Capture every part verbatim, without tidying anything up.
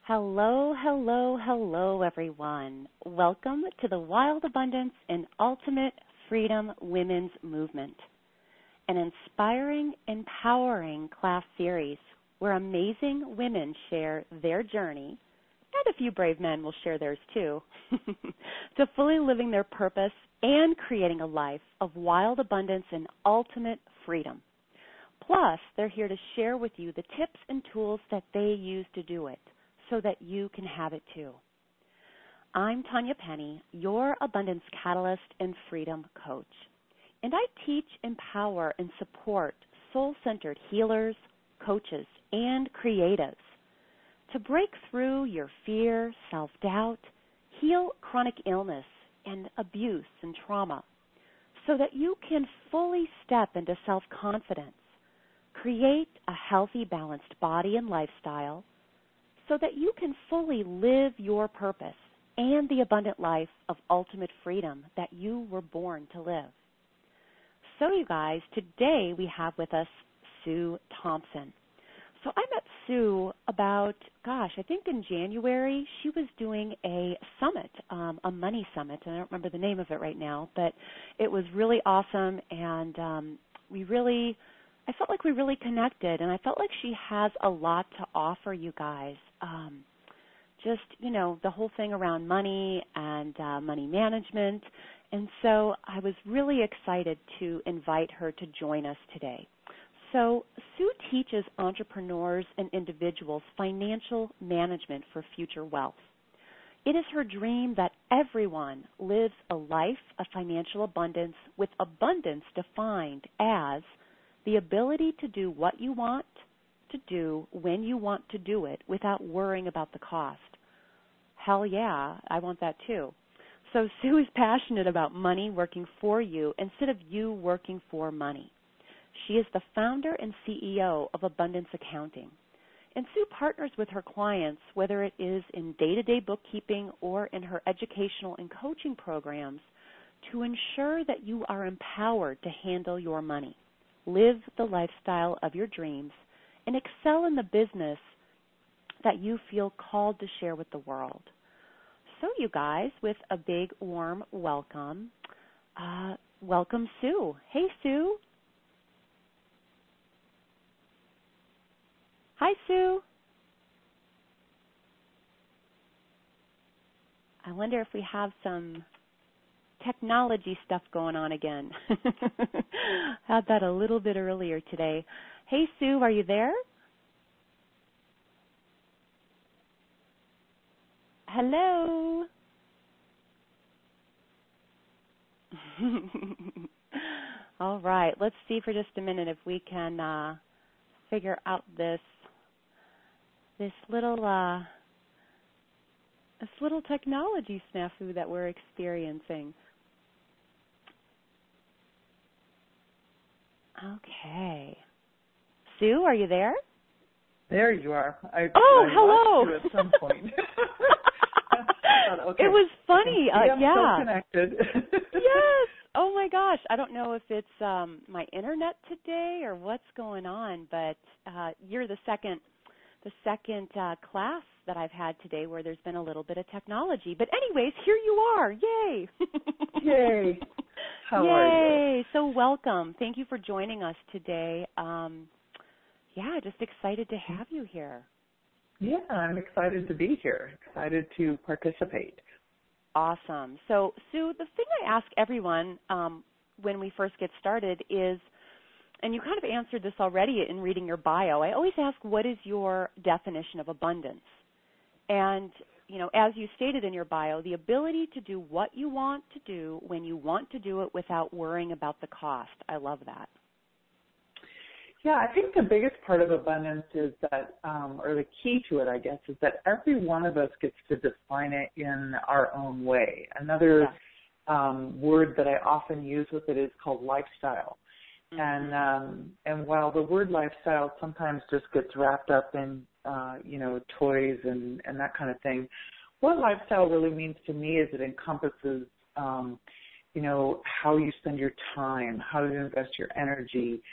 Hello, hello, hello, everyone. Welcome to the Wild Abundance and Ultimate Freedom Women's Movement, an inspiring, empowering class series where amazing women share their journey, and a few brave men will share theirs too, to fully living their purpose and creating a life of wild abundance and ultimate freedom. Plus, they're here to share with you the tips and tools that they use to do it, so that you can have it too. I'm Tanya Penny, your abundance catalyst and freedom coach, and I teach, empower, and support soul-centered healers, coaches, and creatives to break through your fear, self-doubt, heal chronic illness and abuse and trauma, so that you can fully step into self-confidence, create a healthy, balanced body and lifestyle, so that you can fully live your purpose and the abundant life of ultimate freedom that you were born to live. So you guys, today we have with us Sue Thompson. So I met Sue about, gosh, I think in January. She was doing a summit, um, a money summit, and I don't remember the name of it right now, but it was really awesome, and um, we really, I felt like we really connected, and I felt like she has a lot to offer you guys. Um, just, you know, the whole thing around money and uh, money management. And so I was really excited to invite her to join us today. So Sue teaches entrepreneurs and individuals financial management for future wealth. It is her dream that everyone lives a life of financial abundance, with abundance defined as the ability to do what you want to do when you want to do it without worrying about the cost. Hell yeah, I want that too. So Sue is passionate about money working for you instead of you working for money. She is the founder and C E O of Abundance Accounting. And Sue partners with her clients, whether it is in day-to-day bookkeeping or in her educational and coaching programs, to ensure that you are empowered to handle your money, live the lifestyle of your dreams, and excel in the business that you feel called to share with the world. So you guys, with a big warm welcome, uh, welcome Sue. Hey, Sue. Hi, Sue. I wonder if we have some technology stuff going on again. Had that a little bit earlier today. Hey, Sue, are you there? Hello. All right, let's see for just a minute if we can uh, figure out this this little uh, this little technology snafu that we're experiencing. Okay. Sue, are you there? There you are. I, oh, I hello. lost you at some point. thought, okay, it was funny. I uh, yeah. still connected. Yes. Oh my gosh. I don't know if it's um, my internet today or what's going on, but uh, you're the second, the second uh, class that I've had today where there's been a little bit of technology. But anyways, here you are. Yay. Yay. How Yay. are you? So welcome. Thank you for joining us today. Um, yeah, just excited to have you here. Yeah, I'm excited to be here, excited to participate. Awesome. So, Sue, the thing I ask everyone um, when we first get started is, and you kind of answered this already in reading your bio, I always ask, what is your definition of abundance? And, you know, as you stated in your bio, the ability to do what you want to do when you want to do it without worrying about the cost. I love that. Yeah, I think the biggest part of abundance is that, um, or the key to it, I guess, is that every one of us gets to define it in our own way. Another yeah. um, word that I often use with it is called lifestyle. Mm-hmm. And um, and while the word lifestyle sometimes just gets wrapped up in, uh, you know, toys and, and that kind of thing, what lifestyle really means to me is it encompasses, um, you know, how you spend your time, how you invest your energy,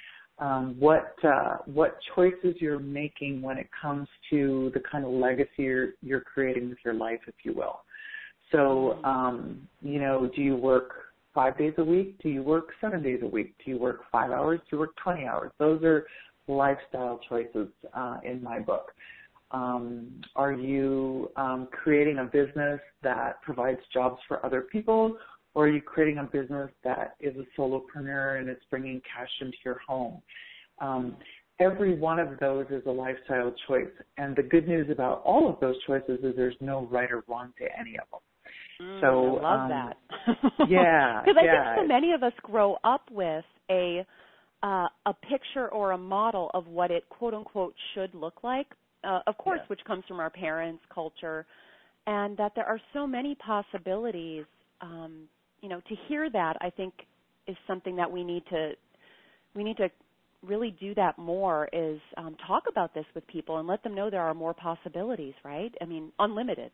um, what uh, what choices you're making when it comes to the kind of legacy you're, you're creating with your life, if you will. So, um, you know, do you work five days a week? Do you work seven days a week? Do you work five hours? Do you work twenty hours? Those are lifestyle choices uh, in my book. Um, are you um, creating a business that provides jobs for other people, or are you creating a business that is a solopreneur and it's bringing cash into your home? Um, every one of those is a lifestyle choice. And the good news about all of those choices is there's no right or wrong to any of them. Mm, so I love um, that. yeah. Because I yeah. think so many of us grow up with a uh, a picture or a model of what it, quote unquote, should look like, uh, of course, yeah. which comes from our parents' culture, and that there are so many possibilities. Um, you know, to hear that, I think, is something that we need to we need to really do that more, is um, talk about this with people and let them know there are more possibilities, right? I mean, unlimited.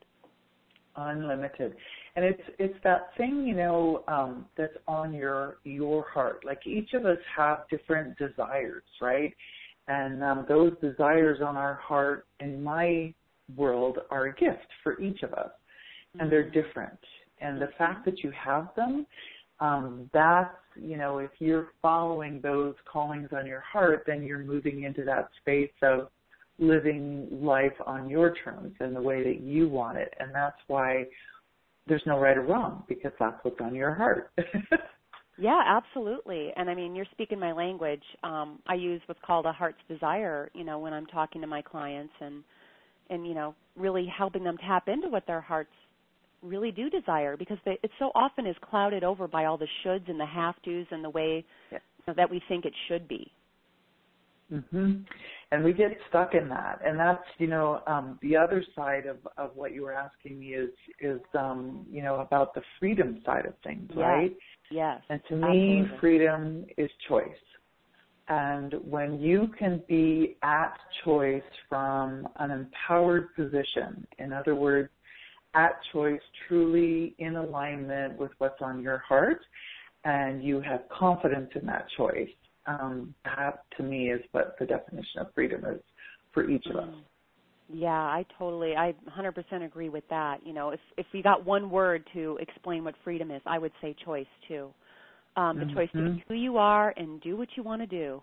Unlimited. And it's it's that thing, you know, um, that's on your your heart. Like each of us have different desires, right? And um, those desires on our heart, in my world, are a gift for each of us. Mm-hmm. And they're different. And the fact that you have them, um, that's, you know, if you're following those callings on your heart, then you're moving into that space of living life on your terms and the way that you want it. And that's why there's no right or wrong, because that's what's on your heart. Yeah, absolutely. And I mean, you're speaking my language. Um, I use what's called a heart's desire, you know, when I'm talking to my clients and, and you know, really helping them tap into what their hearts really do desire, because they, it so often is clouded over by all the shoulds and the have-tos and the way yeah. you know, that we think it should be. Mm-hmm. And we get stuck in that. And that's, you know, um, the other side of, of what you were asking me is, is um, you know, about the freedom side of things, Yes. right? Yes. And to Absolutely. me, freedom is choice. And when you can be at choice from an empowered position, in other words, at choice truly in alignment with what's on your heart, and you have confidence in that choice, Um, that, to me, is what the definition of freedom is for each of us. Yeah, I totally, I one hundred percent agree with that. You know, if if we got one word to explain what freedom is, I would say choice, too. Um, the mm-hmm. choice to be who you are and do what you want to do.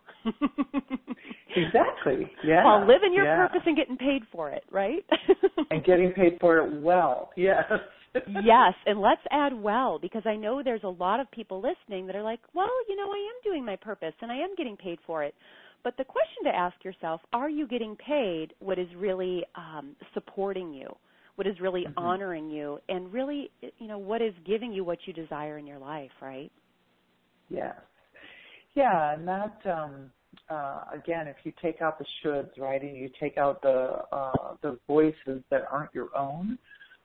Exactly, yeah. While living your yeah. purpose and getting paid for it, right? And getting paid for it well, yes. Yes, and let's add well, because I know there's a lot of people listening that are like, well, you know, I am doing my purpose and I am getting paid for it. But the question to ask yourself, are you getting paid what is really um, supporting you, what is really mm-hmm. honoring you, and really, you know, what is giving you what you desire in your life, right? Yes. Yeah, and that, um, uh, again, if you take out the shoulds, right, and you take out the uh, the voices that aren't your own,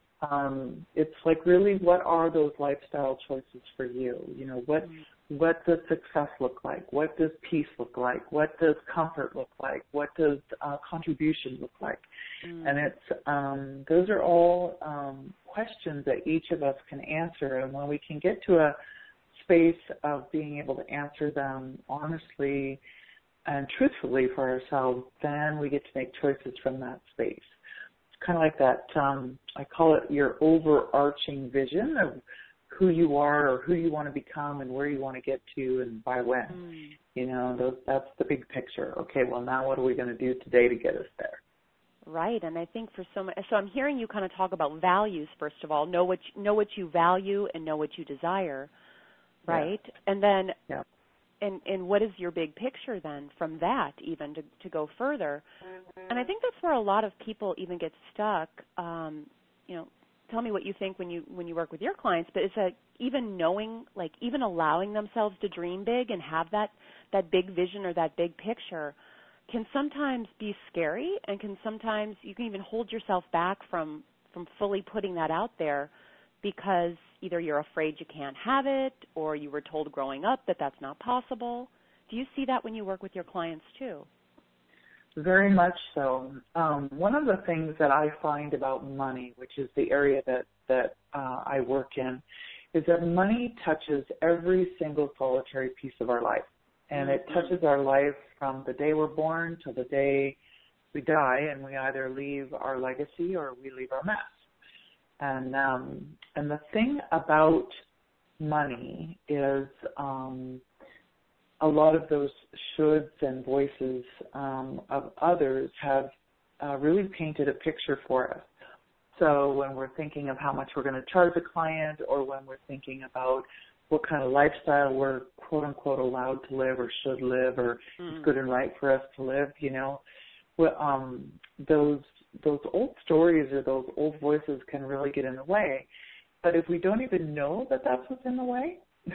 Um, it's like, really, what are those lifestyle choices for you? You know, what mm-hmm. what does success look like? What does peace look like? What does comfort look like? What does uh, contribution look like? Mm-hmm. And it's um, those are all um, questions that each of us can answer. And when we can get to a space of being able to answer them honestly and truthfully for ourselves, then we get to make choices from that space. Kind of like that, um, I call it your overarching vision of who you are or who you want to become and where you want to get to and by when. Mm. You know, those, that's the big picture. Okay, well, now what are we going to do today to get us there? Right, and I think for so much, so I'm hearing you kind of talk about values, first of all. Know what you, know what you value and know what you desire, right? Yeah. And then yeah. And, and what is your big picture then from that even to, to go further? And I think that's where a lot of people even get stuck. Um, you know, tell me what you think when you when you work with your clients, but it's a, even knowing, like even allowing themselves to dream big and have that, that big vision or that big picture can sometimes be scary, and can sometimes, you can even hold yourself back from, from fully putting that out there, because either you're afraid you can't have it, or you were told growing up that that's not possible. Do you see that when you work with your clients too? Very much so. Um, one of the things that I find about money, which is the area that, that uh, I work in, is that money touches every single solitary piece of our life. And mm-hmm. it touches our life from the day we're born till the day we die, and we either leave our legacy or we leave our mess. And um, and the thing about money is um, a lot of those shoulds and voices um, of others have uh, really painted a picture for us. So when we're thinking of how much we're going to charge a client, or when we're thinking about what kind of lifestyle we're quote unquote allowed to live or should live, or mm. it's good and right for us to live, you know, well, um, those those old stories or those old voices can really get in the way. But if we don't even know that that's what's in the way,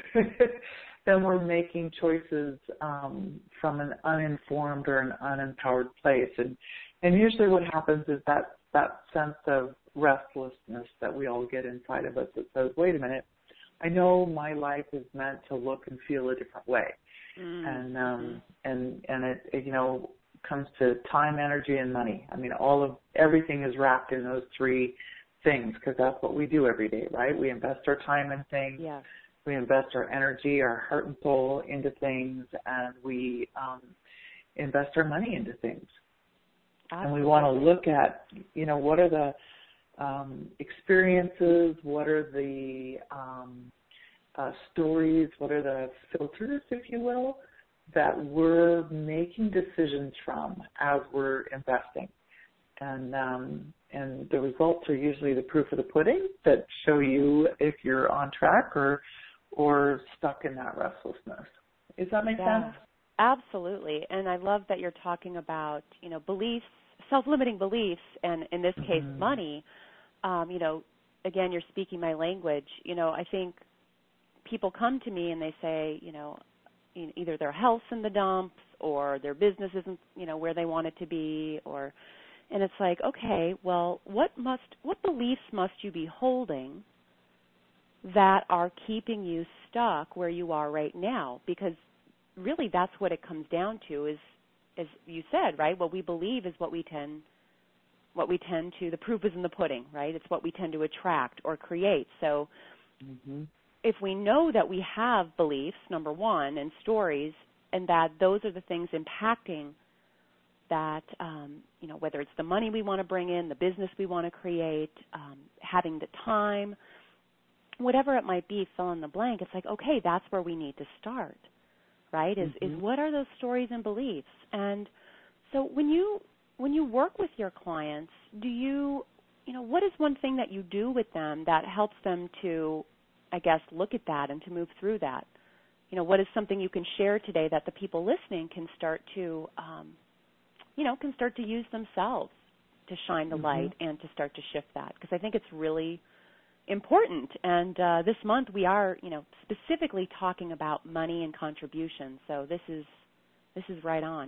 then we're making choices um, from an uninformed or an unempowered place. And and usually what happens is that that sense of restlessness that we all get inside of us that says, wait a minute, I know my life is meant to look and feel a different way. Mm-hmm. And um, and and it, it, you know, comes to time, energy, and money. I mean, all of everything is wrapped in those three things, because that's what we do every day, right? We invest our time in things. Yeah. We invest our energy, our heart and soul into things, and we um, invest our money into things. Absolutely. And we want to look at, you know, what are the um, experiences, what are the um, uh, stories, what are the filters, if you will, that we're making decisions from as we're investing. And um, and the results are usually the proof of the pudding that show you if you're on track or or stuck in that restlessness. Does that make yeah, sense? Absolutely. And I love that you're talking about, you know, beliefs, self-limiting beliefs, and in this case, mm-hmm. money. Um, you know, again, you're speaking my language. You know, I think people come to me and they say, you know, either their health's in the dumps or their business isn't, you know, where they want it to be, or, and it's like, okay, well, what must, what beliefs must you be holding that are keeping you stuck where you are right now? Because really that's what it comes down to is, as you said, right, what we believe is what we tend, what we tend to, the proof is in the pudding, right? It's what we tend to attract or create. So mm-hmm. if we know that we have beliefs, number one, and stories, and that those are the things impacting that, um, you know, whether it's the money we want to bring in, the business we want to create, um, having the time, whatever it might be, fill in the blank, it's like, okay, that's where we need to start, right, is, mm-hmm. is what are those stories and beliefs? And so when you when you work with your clients, do you, you know, what is one thing that you do with them that helps them to, I guess, look at that and to move through that? You know, what is something you can share today that the people listening can start to, um, you know, can start to use themselves to shine the mm-hmm. light and to start to shift that? Because I think it's really important. And uh, this month we are, you know, specifically talking about money and contributions. So this is this is right on.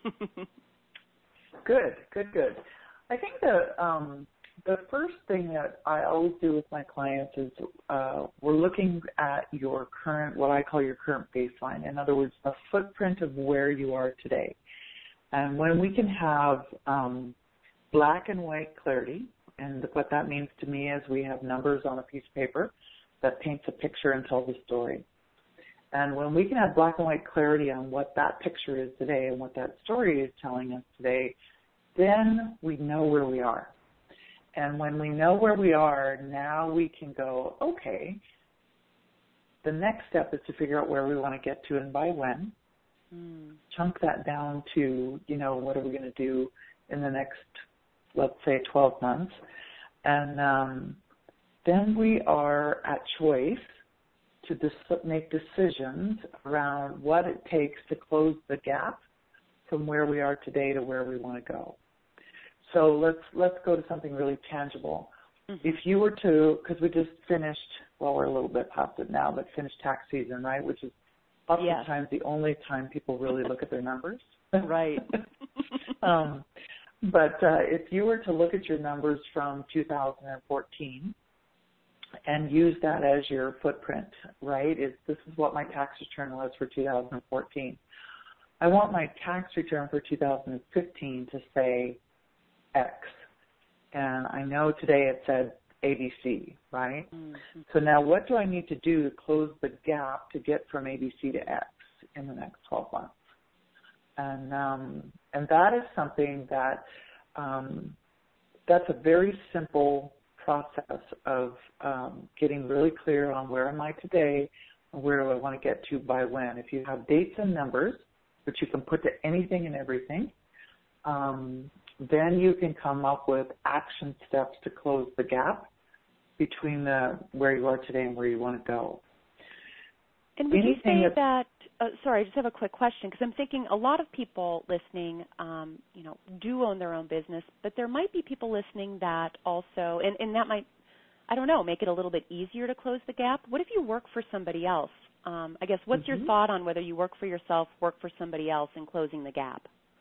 Good, good, good. I think the um, the first thing that I always do with my clients is uh, we're looking at your current, what I call your current baseline. In other words, a footprint of where you are today. And when we can have um, black and white clarity, and what that means to me is we have numbers on a piece of paper that paints a picture and tells a story. And when we can have black and white clarity on what that picture is today and what that story is telling us today, then we know where we are. And when we know where we are, now we can go, okay, the next step is to figure out where we want to get to and by when. Mm. Chunk that down to, you know, what are we going to do in the next, let's say, twelve months. And um, then we are at choice to dis- make decisions around what it takes to close the gap from where we are today to where we want to go. So let's let's go to something really tangible. Mm-hmm. If you were to, because we just finished, well, we're a little bit past it now, but finished tax season, right, which is oftentimes yes. the only time people really look at their numbers. Right. um, but uh, if you were to look at your numbers from two thousand fourteen and use that as your footprint, right, is this is what my tax return was for two thousand fourteen. I want my tax return for two thousand fifteen to say X. And I know today it said A B C, right? Mm-hmm. So now what do I need to do to close the gap to get from A B C to X? in the next twelve months. And um, and that is something that um, that's a very simple process of um, getting really clear on where am I today and where do I want to get to by when. If you have dates and numbers, which you can put to anything and everything, um, then you can come up with action steps to close the gap between the where you are today and where you want to go. And would Anything you say that, uh, sorry, I just have a quick question, because I'm thinking a lot of people listening, um, you know, do own their own business, but there might be people listening that also, and, and that might, I don't know, make it a little bit easier to close the gap. What if you work for somebody else? Um, I guess, what's mm-hmm. your thought on whether you work for yourself, work for somebody else, in closing the gap?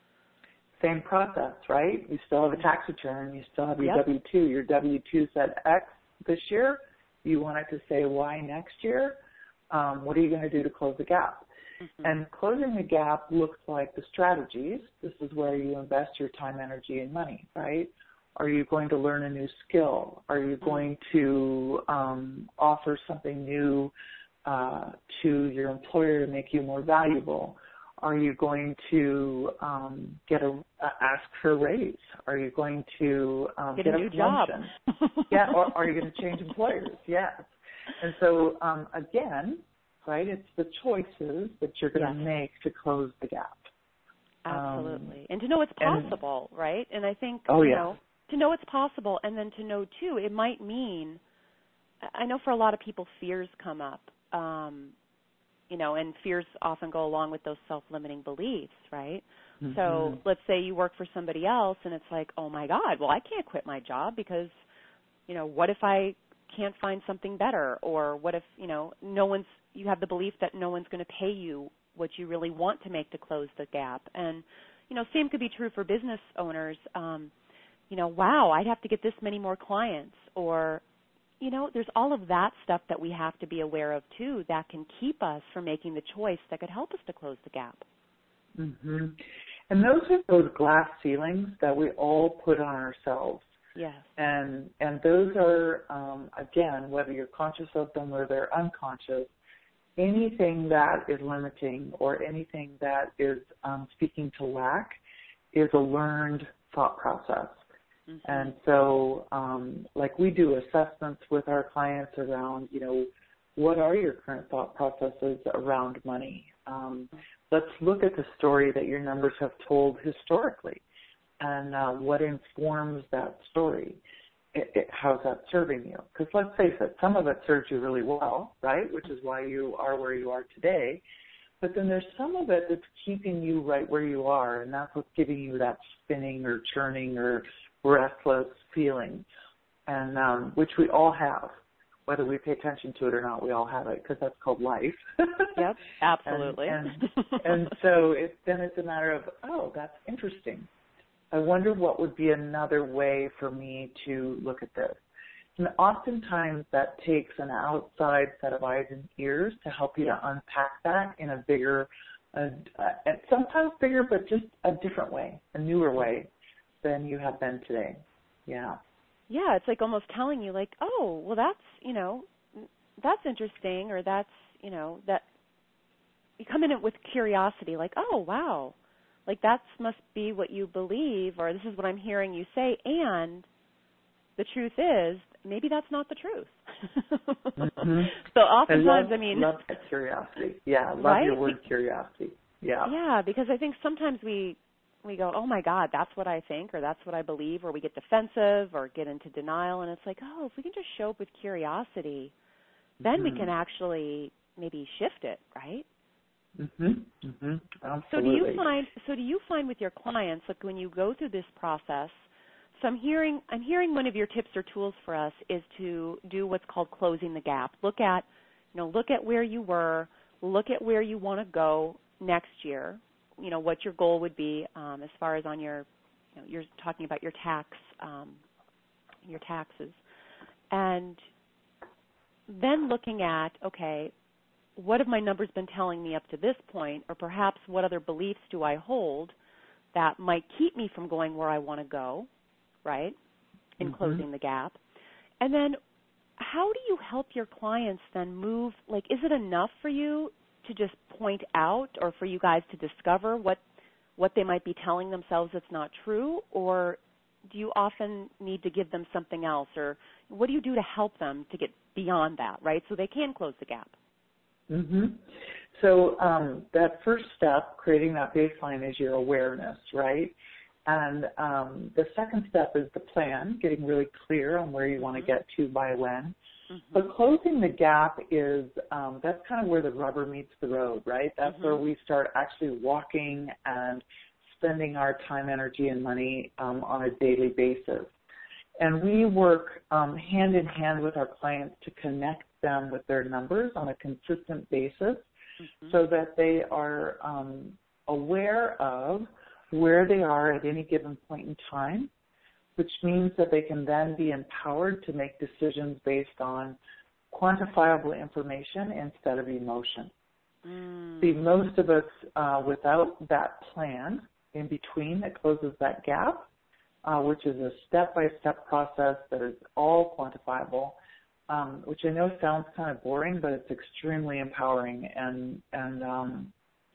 Same process, right? You still have a tax return. You still have your yep. W two. Your W two said X this year. You want it to say Y next year. Um, what are you going to do to close the gap? Mm-hmm. And closing the gap looks like the strategies. This is where you invest your time, energy, and money, right? Are you going to learn a new skill? Are you going to um, offer something new uh, to your employer to make you more valuable? Are you going to um, get a uh, ask for a raise? Are you going to um, get, get a, a new promotion? job? Yeah, or are you going to change employers? Yes. And so, um, again, right, it's the choices that you're going to yes. make to close the gap. Absolutely. Um, and to know it's possible, and, right? And I think, oh, you yeah. know, to know it's possible, and then to know, too, it might mean, I know for a lot of people fears come up, um, you know, and fears often go along with those self-limiting beliefs, right? Mm-hmm. So let's say you work for somebody else, and it's like, oh, my God, well, I can't quit my job because, you know, what if I can't find something better? Or what if, you know, no one's, you have the belief that no one's going to pay you what you really want to make to close the gap. And, you know, same could be true for business owners. Um, you know, wow, I'd have to get this many more clients. Or, you know, there's all of that stuff that we have to be aware of, too, that can keep us from making the choice that could help us to close the gap. Mm-hmm. And those are those glass ceilings that we all put on ourselves. Yes. And and those are, um, again, whether you're conscious of them or they're unconscious, anything that is limiting or anything that is um, speaking to lack is a learned thought process. Mm-hmm. And so, um, like we do assessments with our clients around, you know, what are your current thought processes around money? Um, let's look at the story that your numbers have told historically. And uh, what informs that story? It, it, how's that serving you? Because let's face it, some of it serves you really well, right, which is why you are where you are today. But then there's some of it that's keeping you right where you are, and that's what's giving you that spinning or churning or restless feeling, and um, which we all have. Whether we pay attention to it or not, we all have it because that's called life. Yep, absolutely. and, and, and so it, then it's a matter of, oh, that's interesting. I wonder what would be another way for me to look at this. And oftentimes that takes an outside set of eyes and ears to help you to unpack that in a bigger, uh, uh, sometimes bigger, but just a different way, a newer way than you have been today. Yeah. Yeah, it's like almost telling you like, oh, well, that's, you know, that's interesting, or that's, you know, that you come in it with curiosity, like, oh, wow. Like, that must be what you believe, or this is what I'm hearing you say, and the truth is, maybe that's not the truth. Mm-hmm. So oftentimes, I, love, I mean... love that curiosity. Yeah, love right? your word curiosity. Yeah. Yeah, because I think sometimes we we go, oh, my God, that's what I think, or that's what I believe, or we get defensive or get into denial, and it's like, oh, if we can just show up with curiosity, then mm-hmm. we can actually maybe shift it, right? Mhm. Mhm. Absolutely. So do you find so do you find with your clients, like when you go through this process, so I'm hearing I'm hearing one of your tips or tools for us is to do what's called closing the gap. Look at, you know, look at where you were, look at where you want to go next year. You know, what your goal would be um, as far as on your, you know, you're talking about your tax, um, your taxes, and then looking at, okay, what have my numbers been telling me up to this point, or perhaps what other beliefs do I hold that might keep me from going where I want to go, right, in mm-hmm. closing the gap? And then how do you help your clients then move, like, is it enough for you to just point out, or for you guys to discover what what they might be telling themselves that's not true, or do you often need to give them something else, or what do you do to help them to get beyond that, right, so they can close the gap? Mm-hmm. So um, that first step, creating that baseline, is your awareness, right? And um, the second step is the plan, getting really clear on where you want to get to by when. Mm-hmm. But closing the gap is, um, that's kind of where the rubber meets the road, right? That's mm-hmm. where we start actually walking and spending our time, energy, and money um, on a daily basis. And we work um, hand in hand with our clients to connect them with their numbers on a consistent basis mm-hmm. so that they are um, aware of where they are at any given point in time, which means that they can then be empowered to make decisions based on quantifiable information instead of emotion. Mm. See, most of us, uh, without that plan in between that closes that gap, uh, which is a step-by-step process that is all quantifiable, um, which I know sounds kind of boring, but it's extremely empowering. And, and um,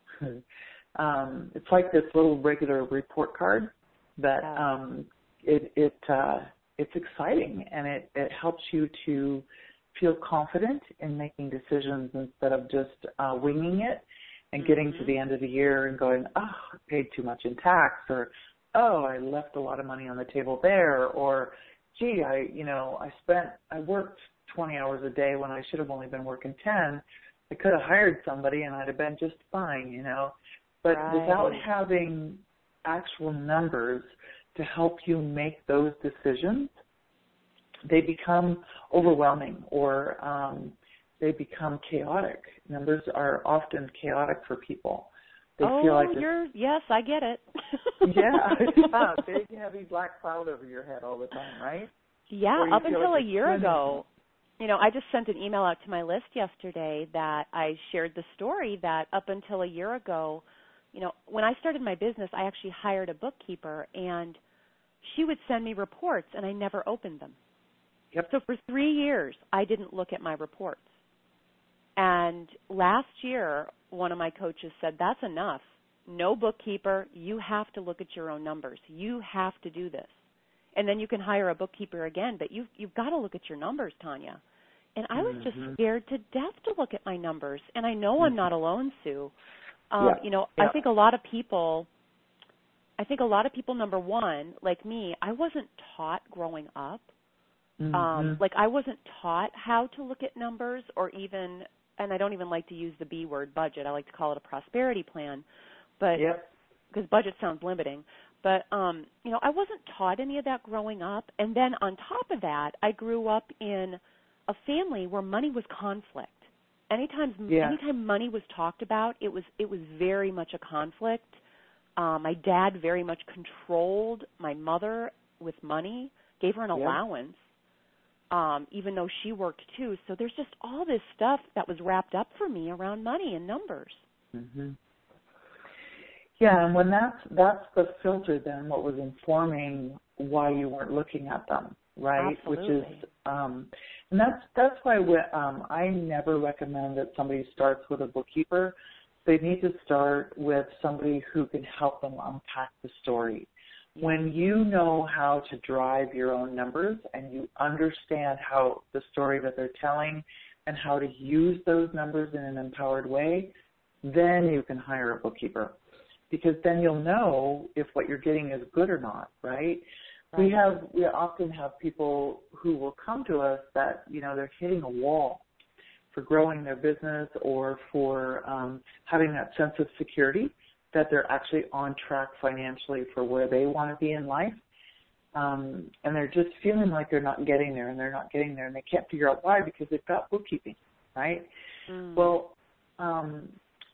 um, it's like this little regular report card that um, it, it uh, it's exciting, and it, it helps you to feel confident in making decisions instead of just uh, winging it and getting mm-hmm. to the end of the year and going, oh, I paid too much in tax, or, oh, I left a lot of money on the table there, or, gee, I, you know, I spent, I worked twenty hours a day when I should have only been working ten. I could have hired somebody and I'd have been just fine, you know. But right. without having actual numbers to help you make those decisions, they become overwhelming, or um, they become chaotic. Numbers are often chaotic for people. They oh, feel like you're, yes, I get it. yeah, yeah, big, heavy black cloud over your head all the time, right? Yeah, up until like a year ago. You know, I just sent an email out to my list yesterday that I shared the story that up until a year ago, you know, when I started my business, I actually hired a bookkeeper, and she would send me reports, and I never opened them. Yep. So for three years, I didn't look at my reports. And last year, one of my coaches said, that's enough. No bookkeeper. You have to look at your own numbers. You have to do this. And then you can hire a bookkeeper again, but you've, you've got to look at your numbers, Tanya. And I was just mm-hmm. scared to death to look at my numbers. And I know mm-hmm. I'm not alone, Sue. Um, yeah. You know, yeah. I think a lot of people, I think a lot of people, number one, like me, I wasn't taught growing up. Mm-hmm. Um, like I wasn't taught how to look at numbers, or even, and I don't even like to use the B word, budget. I like to call it a prosperity plan, but because yep. budget sounds limiting. But, um, you know, I wasn't taught any of that growing up. And then on top of that, I grew up in a family where money was conflict. Anytime, yeah. anytime money was talked about, it was it was very much a conflict. Um, my dad very much controlled my mother with money, gave her an yeah. allowance, um, even though she worked too. So there's just all this stuff that was wrapped up for me around money and numbers. Mm-hmm. Yeah, and when that's that's the filter, then what was informing why you weren't looking at them, right? Absolutely. Which is, um, and that's that's why we, um, I never recommend that somebody starts with a bookkeeper. They need to start with somebody who can help them unpack the story. Yeah. When you know how to drive your own numbers and you understand how the story that they're telling and how to use those numbers in an empowered way, then you can hire a bookkeeper. Because then you'll know if what you're getting is good or not, right? right? We have, we often have people who will come to us that, you know, they're hitting a wall for growing their business or for um, having that sense of security that they're actually on track financially for where they want to be in life. Um, and they're just feeling like they're not getting there and they're not getting there and they can't figure out why because they've got bookkeeping, right? Mm. Well, um,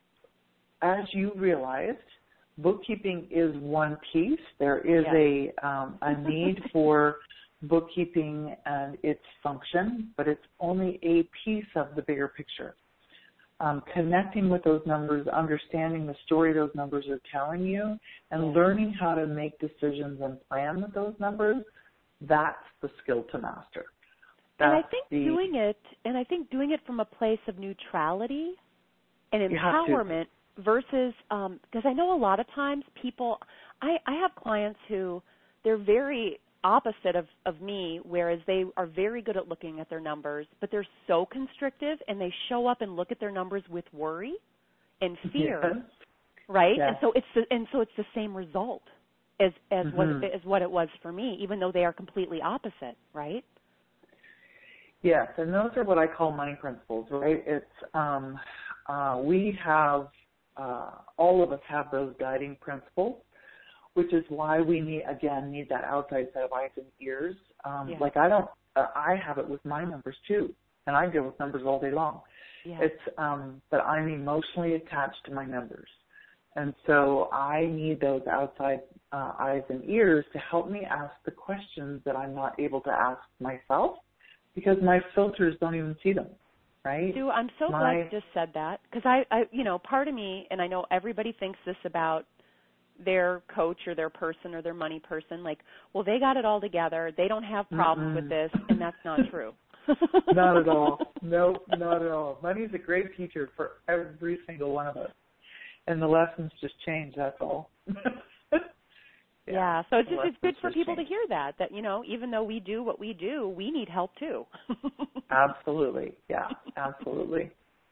as you realized, bookkeeping is one piece. There is yes. a um, a need for bookkeeping and its function, but it's only a piece of the bigger picture. Um, connecting with those numbers, understanding the story those numbers are telling you, and learning how to make decisions and plan with those numbers, that's the skill to master. That's and I think the, doing it, and I think doing it from a place of neutrality and empowerment versus, um, because I know a lot of times people, I, I have clients who they're very opposite of, of me, whereas they are very good at looking at their numbers, but they're so constrictive and they show up and look at their numbers with worry and fear, yes. right? Yes. And so it's the, and so it's the same result as as mm-hmm. what as what it was for me, even though they are completely opposite, right? Yes, and those are what I call money principles, right? It's um, uh, we have uh, all of us have those guiding principles, which is why we need again need that outside set of eyes and ears. Um, Yeah. Like I don't, uh, I have it with my numbers too, and I deal with numbers all day long. Yeah. It's um, but I'm emotionally attached to my numbers, and so I need those outside uh, eyes and ears to help me ask the questions that I'm not able to ask myself because my filters don't even see them. Right? Sue, I'm so my, glad you just said that because I, I, you know, part of me, and I know everybody thinks this about their coach or their person or their money person, like, well, they got it all together. They don't have problems mm-mm. with this, and that's not true. Not at all. No, not at all. Money's a great teacher for every single one of us. And the lessons just change, that's all. yeah. yeah, so it's just it's good for people change. to hear that, that, you know, even though we do what we do, we need help too. Absolutely. Yeah, absolutely.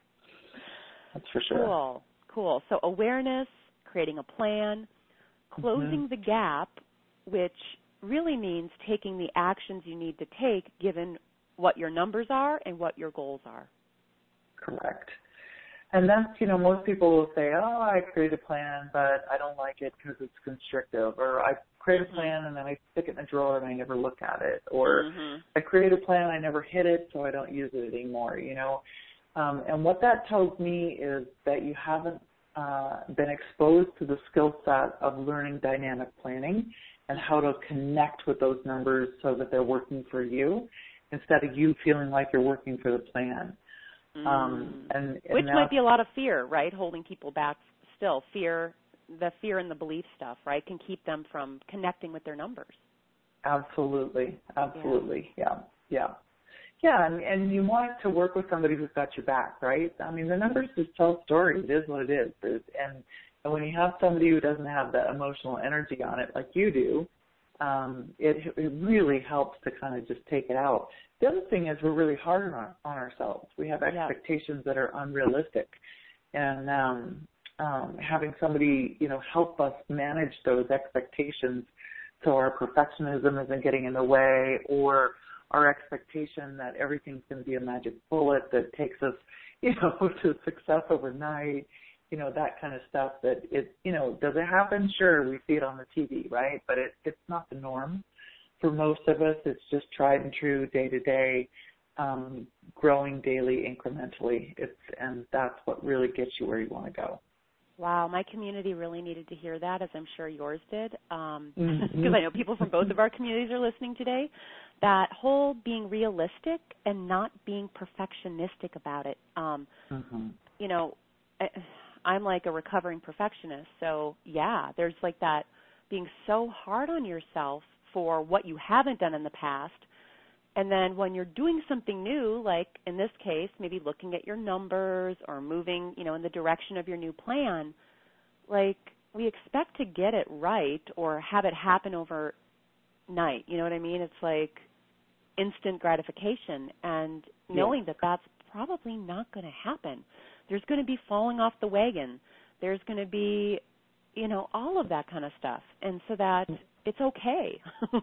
That's for sure. Cool, cool. So awareness, creating a plan, closing mm-hmm. the gap, which really means taking the actions you need to take given what your numbers are and what your goals are. Correct. And that's, you know, most people will say, oh, I create a plan, but I don't like it because it's constrictive. Or I create a plan and then I stick it in a drawer and I never look at it. Or mm-hmm. I create a plan, I never hit it, so I don't use it anymore, you know. Um, and what that tells me is that you haven't uh, been exposed to the skill set of learning dynamic planning and how to connect with those numbers so that they're working for you instead of you feeling like you're working for the plan. Mm. Um, and, and Which might be a lot of fear, right? Holding people back still. Fear, the fear and the belief stuff, right, can keep them from connecting with their numbers. Absolutely. Absolutely. Yeah. Yeah. Yeah. And, and you want to work with somebody who's got your back, right? I mean, the numbers just tell a story. It is what it is. And, and when you have somebody who doesn't have that emotional energy on it like you do, um, it, it really helps to kind of just take it out. The other thing is we're really hard on, on ourselves. We have expectations yeah. that are unrealistic. And um, um, having somebody, you know, help us manage those expectations so our perfectionism isn't getting in the way or our expectation that everything's going to be a magic bullet that takes us, you know, to success overnight, you know, that kind of stuff that it, you know, does it happen? Sure, we see it on the T V, right? But it, it's not the norm. For most of us, it's just tried and true, day to day, um, growing daily, incrementally. It's and that's what really gets you where you want to go. Wow, my community really needed to hear that, as I'm sure yours did, because um, mm-hmm. I know people from both of our communities are listening today. That whole being realistic and not being perfectionistic about it. Um, mm-hmm. You know, I, I'm like a recovering perfectionist, so yeah, there's like that being so hard on yourself for what you haven't done in the past. And then when you're doing something new, like in this case, maybe looking at your numbers or moving, you know, in the direction of your new plan, like we expect to get it right or have it happen overnight. You know what I mean? It's like instant gratification, and knowing yeah. that that's probably not going to happen. There's going to be falling off the wagon. There's going to be, you know, all of that kind of stuff. And so that it's okay.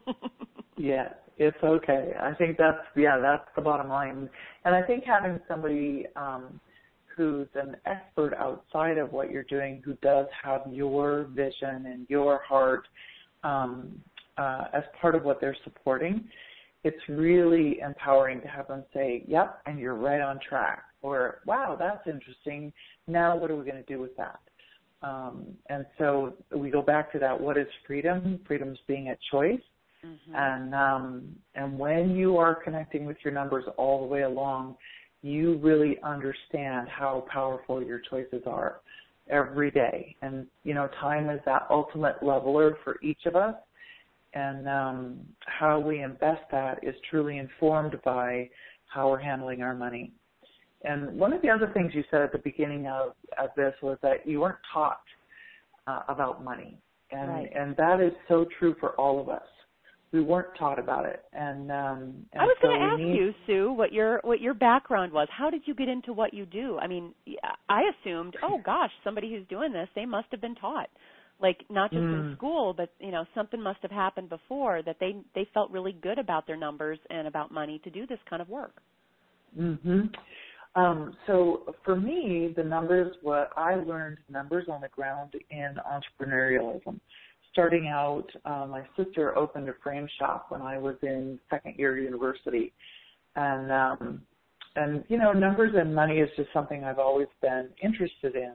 Yeah, it's okay. I think that's, yeah, that's the bottom line. And I think having somebody um, who's an expert outside of what you're doing, who does have your vision and your heart um, uh, as part of what they're supporting, it's really empowering to have them say, yep, and you're right on track. Or, wow, that's interesting. Now what are we going to do with that? Um, and so we go back to that, what is freedom? Freedom's being at choice. Mm-hmm. And um, and when you are connecting with your numbers all the way along, you really understand how powerful your choices are every day. And, you know, time is that ultimate leveler for each of us. And um, how we invest that is truly informed by how we're handling our money. and one of the other things you said at the beginning of, of this was that you weren't taught uh, about money. And, right. and that is so true for all of us. We weren't taught about it. And, um, and I was so going to ask need... you, Sue, what your what your background was. How did you get into what you do? I mean, I assumed, oh, gosh, somebody who's doing this, they must have been taught. Like, not just mm. in school, but, you know, something must have happened before that they, they felt really good about their numbers and about money to do this kind of work. Mm-hmm. Um, so for me, the numbers, what I learned numbers on the ground in entrepreneurialism. Starting out, uh, my sister opened a frame shop when I was in second year university. And, um, and you know, numbers and money is just something I've always been interested in.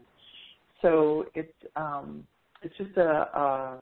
So it's, um, it's just a, a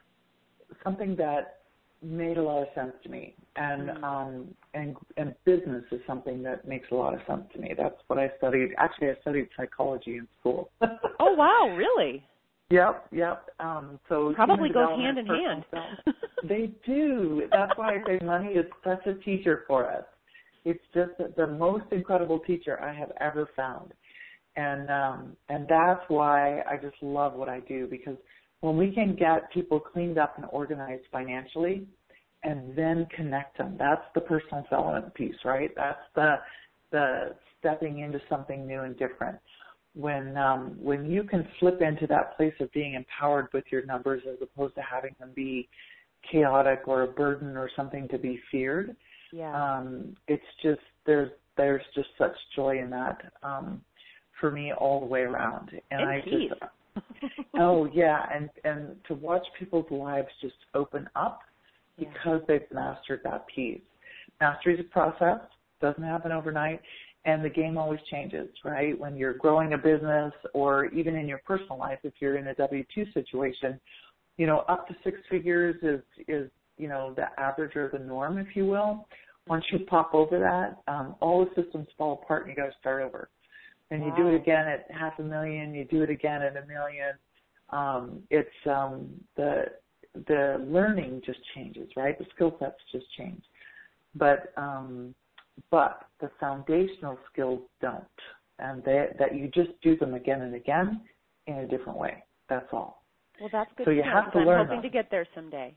something that made a lot of sense to me. And, mm-hmm. um, and, and business is something that makes a lot of sense to me. That's what I studied. Actually, I studied psychology in school. Oh, wow, really? Yep, yep. Um, so probably goes hand in hand. They do. That's why I say money is such a teacher for us. It's just the most incredible teacher I have ever found, and um, and that's why I just love what I do, because when we can get people cleaned up and organized financially, and then connect them, that's the personal development piece, right? That's the the stepping into something new and different. When um, when you can flip into that place of being empowered with your numbers as opposed to having them be chaotic or a burden or something to be feared, yeah. um, it's just there's there's just such joy in that um, for me all the way around. And, and I peace. just oh yeah, and and to watch people's lives just open up yeah. because they've mastered that piece. Mastery is a process; doesn't happen overnight. And the game always changes, right? When you're growing a business or even in your personal life, if you're in a W two situation, you know, up to six figures is, is, you know, the average or the norm, if you will. Once you pop over that, um, all the systems fall apart and you got to start over. And wow. you do it again at half a million, you do it again at a million. Um, it's um, the the learning just changes, right? The skill sets just change. But um, But the foundational skills don't, and they, that you just do them again and again in a different way. That's all. Well, that's good. So you to have to I'm learn. I'm hoping them. to get there someday.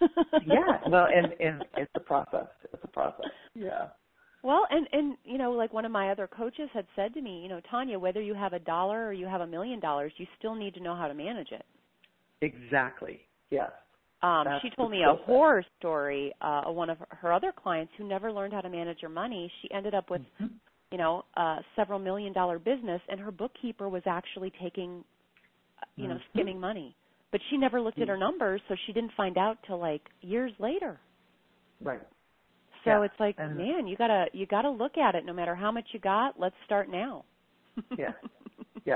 Yeah. Well, and, and it's a process. It's a process. Yeah. Well, and, and, you know, like one of my other coaches had said to me, you know, Tanya, whether you have a dollar or you have a million dollars, you still need to know how to manage it. Exactly. Yes. Um, she told me a horror story. Uh, one of her other clients who never learned how to manage her money, she ended up with, mm-hmm. you know, a several million dollar business, and her bookkeeper was actually taking, you know, mm-hmm. skimming money. But she never looked mm-hmm. at her numbers, so she didn't find out till like years later. Right. So yeah. it's like, and man, you gotta you gotta look at it. No matter how much you got, let's start now. yeah. Yeah.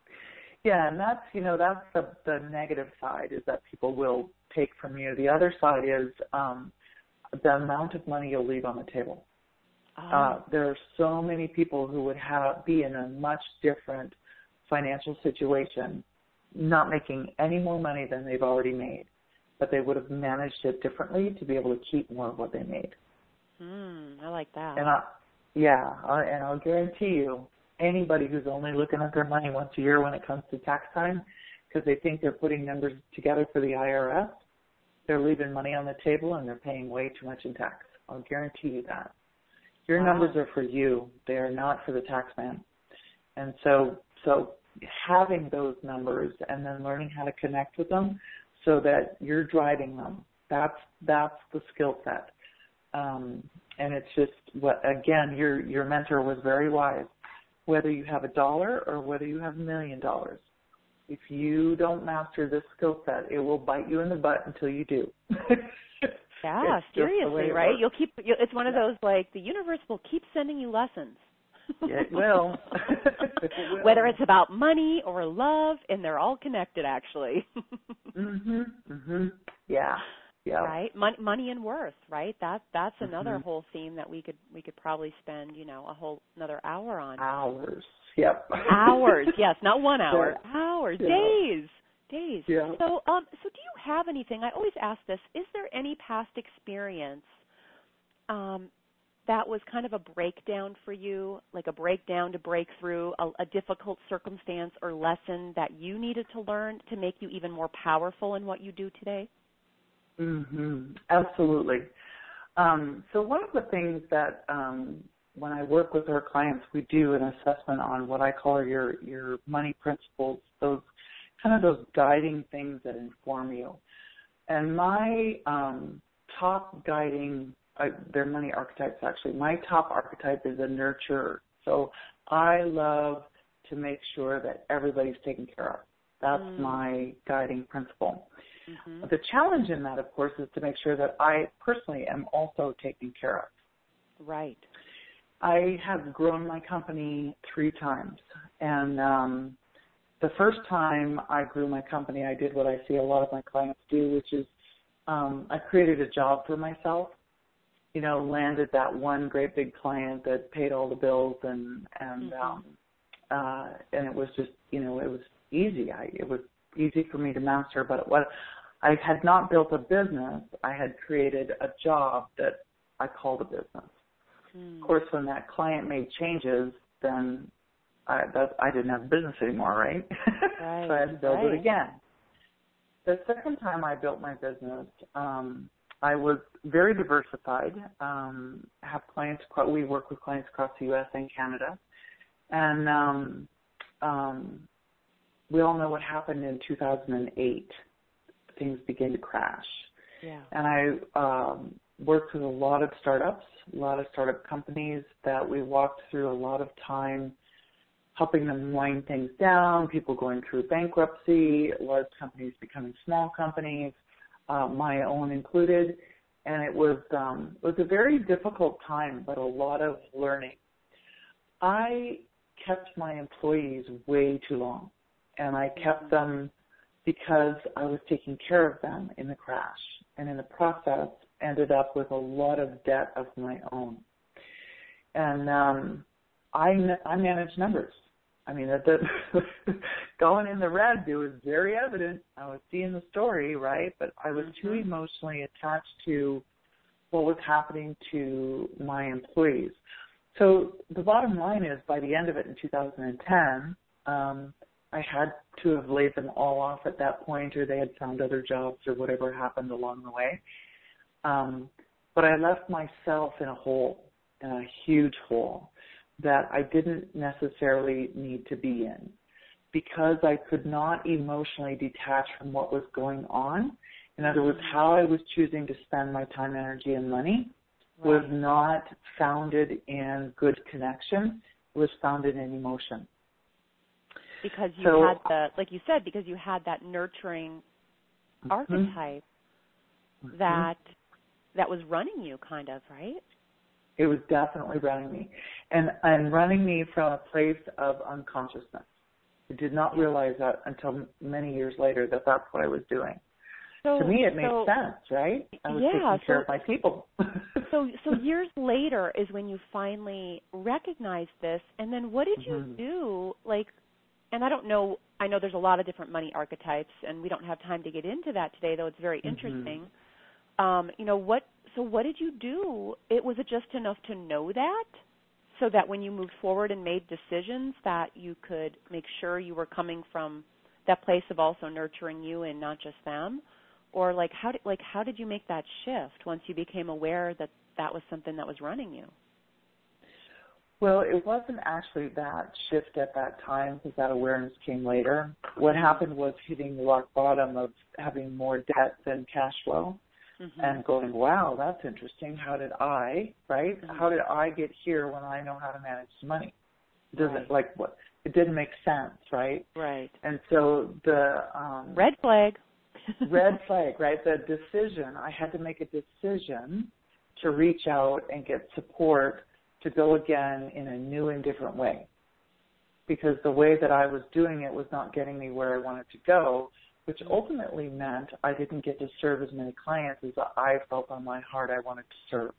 Yeah, and that's, you know, that's the, the negative side, is that people will take from you. The other side is um, the amount of money you'll leave on the table. Oh. Uh, there are so many people who would have be in a much different financial situation, not making any more money than they've already made, but they would have managed it differently to be able to keep more of what they made. Hmm, I like that. And I, yeah, I, and I'll guarantee you, anybody who's only looking at their money once a year when it comes to tax time because they think they're putting numbers together for the I R S, they're leaving money on the table and they're paying way too much in tax. I'll guarantee you that. Your wow. numbers are for you. They are not for the tax man. And so, so having those numbers and then learning how to connect with them so that you're driving them, that's, that's the skill set. Um, and it's just what, again, your, your mentor was very wise. Whether you have a dollar or whether you have a million dollars, if you don't master this skill set, it will bite you in the butt until you do. Yeah, seriously, right? You'll keep. You'll, it's one of those like the universe will keep sending you lessons. Yeah, it will. It will. Whether it's about money or love, and they're all connected, actually. mhm. Mhm. Yeah. Yeah. Right, money, money and worth, right? That that's another mm-hmm. whole theme that we could we could probably spend, you know, a whole another hour on. Hours. Yep. Hours, yes, not one hour. Yeah. Hours, yeah. days, days. Yeah. So, um, so do you have anything? I always ask this: is there any past experience, um, that was kind of a breakdown for you, like a breakdown to break through a, a difficult circumstance or lesson that you needed to learn to make you even more powerful in what you do today? Mm-hmm. Absolutely. Um, so one of the things that um, when I work with our clients, we do an assessment on what I call your, your money principles, those kind of those guiding things that inform you. And my um, top guiding, uh, they're money archetypes actually, my top archetype is a nurturer. So I love to make sure that everybody's taken care of. That's mm. my guiding principle. Mm-hmm. The challenge in that, of course, is to make sure that I personally am also taken care of. Right. I have grown my company three times. And um, the first time I grew my company, I did what I see a lot of my clients do, which is um, I created a job for myself. You know, landed that one great big client that paid all the bills, and and mm-hmm. um, uh, and it was just, you know, it was easy. I, it was easy for me to master, but it was, I had not built a business. I had created a job that I called a business. Mm. Of course, when that client made changes, then I, that, I didn't have a business anymore, right? Right. So I had to build right. it again. The second time I built my business, um, I was very diversified. Um, have clients. We work with clients across the U S and Canada, and um, um, we all know what happened in two thousand eight. Things began to crash. Yeah. And I um, worked with a lot of startups, a lot of startup companies that we walked through a lot of time helping them wind things down, people going through bankruptcy, large companies becoming small companies, uh, my own included. And it was, um, it was a very difficult time, but a lot of learning. I kept my employees way too long, and I kept them because I was taking care of them in the crash, and in the process ended up with a lot of debt of my own. And um, I, I managed numbers. I mean, that the, going in the red, it was very evident. I was seeing the story, right? But I was mm-hmm. too emotionally attached to what was happening to my employees. So the bottom line is, by the end of it in two thousand ten, um, I had to have laid them all off at that point, or they had found other jobs, or whatever happened along the way. Um, but I left myself in a hole, in a huge hole, that I didn't necessarily need to be in, because I could not emotionally detach from what was going on. In other words, how I was choosing to spend my time, energy, and money right. was not founded in good connection. It was founded in emotion. Because you so, had the, like you said, because you had that nurturing mm-hmm. archetype mm-hmm. that that was running you, kind of, right? It was definitely running me, and and running me from a place of unconsciousness. I did not realize that until many years later that that's what I was doing. So, to me, it made so, sense, right? I was yeah, taking care so, of my people. so, so years later is when you finally recognized this, and then what did mm-hmm. you do? Like, and I don't know. I know there's a lot of different money archetypes, and we don't have time to get into that today, though it's very interesting. Mm-hmm. Um, you know what? So what did you do? It was it just enough to know that, so that when you moved forward and made decisions, that you could make sure you were coming from that place of also nurturing you and not just them, or like how did like how did you make that shift once you became aware that that was something that was running you? Well, it wasn't actually that shift at that time, because that awareness came later. What happened was hitting the rock bottom of having more debt than cash flow. Mm-hmm. And going, wow, that's interesting. How did I, right? Mm-hmm. How did I get here when I know how to manage money? It doesn't right. like what it didn't make sense, right? Right. And so the um, red flag, red flag, right? The decision. I had to make a decision to reach out and get support to go again in a new and different way, because the way that I was doing it was not getting me where I wanted to go, which ultimately meant I didn't get to serve as many clients as I felt on my heart I wanted to serve.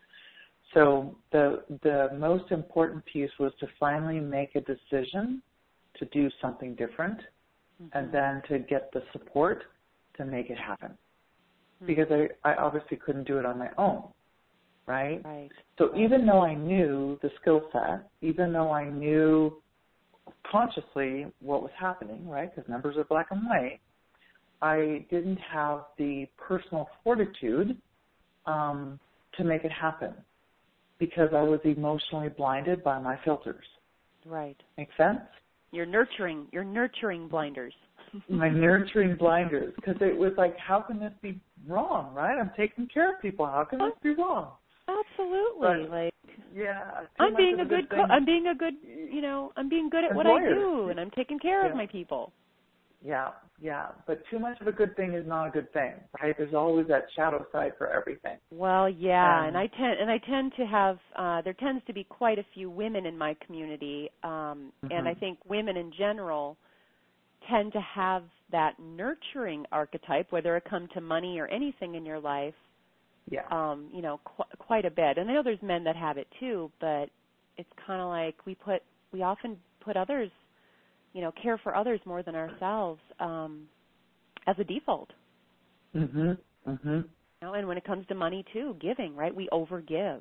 So the the most important piece was to finally make a decision to do something different, mm-hmm. and then to get the support to make it happen. Mm-hmm. Because I, I obviously couldn't do it on my own. right? Right. So right. even though I knew the skill set, even though I knew consciously what was happening, right, because numbers are black and white, I didn't have the personal fortitude um, to make it happen because I was emotionally blinded by my filters. Right. Make sense? You're nurturing. You're nurturing blinders. My nurturing blinders, because it was like, how can this be wrong, right? I'm taking care of people. How can this be wrong? Absolutely. But, like, yeah, I'm being a good, co- I'm being a good, you know, I'm being good at what I do, and I'm taking care yeah. of my people. Yeah, yeah, but too much of a good thing is not a good thing, right? There's always that shadow side for everything. Well, yeah, um, and I tend and I tend to have uh, there tends to be quite a few women in my community, um, mm-hmm. and I think women in general tend to have that nurturing archetype, whether it come to money or anything in your life. Yeah. Um, you know, qu- quite a bit. And I know there's men that have it too, but it's kind of like we put we often put others, you know, care for others more than ourselves um, as a default. Mhm. Mhm. You know, and when it comes to money too, giving, right? We overgive.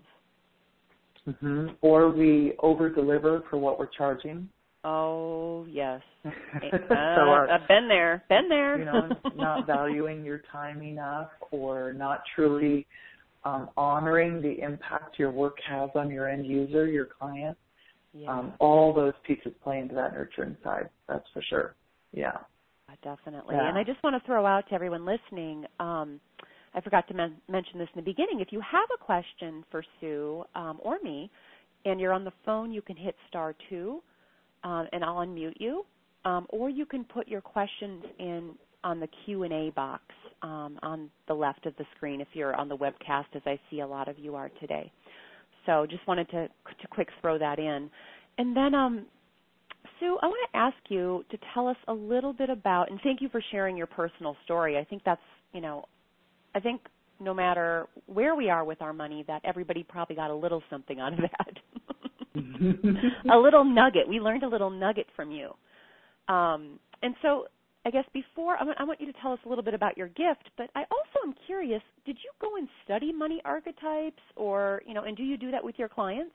Mhm. Or we over deliver for what we're charging. Oh yes. so uh, our, I've been there. Been there. You know, not valuing your time enough, or not truly um, honoring the impact your work has on your end user, your client. Yeah. Um, all those pieces play into that nurturing side. That's for sure. Yeah. Definitely. Yeah. And I just want to throw out to everyone listening, um, I forgot to men- mention this in the beginning. If you have a question for Sue um, or me, and you're on the phone, you can hit star two, um, and I'll unmute you. Um, or you can put your questions in on the Q and A box um, on the left of the screen if you're on the webcast, as I see a lot of you are today. So just wanted to, to quick throw that in. And then, um, Sue, I want to ask you to tell us a little bit about, and thank you for sharing your personal story. I think that's, you know, I think no matter where we are with our money, that everybody probably got a little something out of that. A little nugget. We learned a little nugget from you. Um, and so I guess before, I want, I want you to tell us a little bit about your gift, but I also am curious, did you go and study money archetypes or, you know, and do you do that with your clients?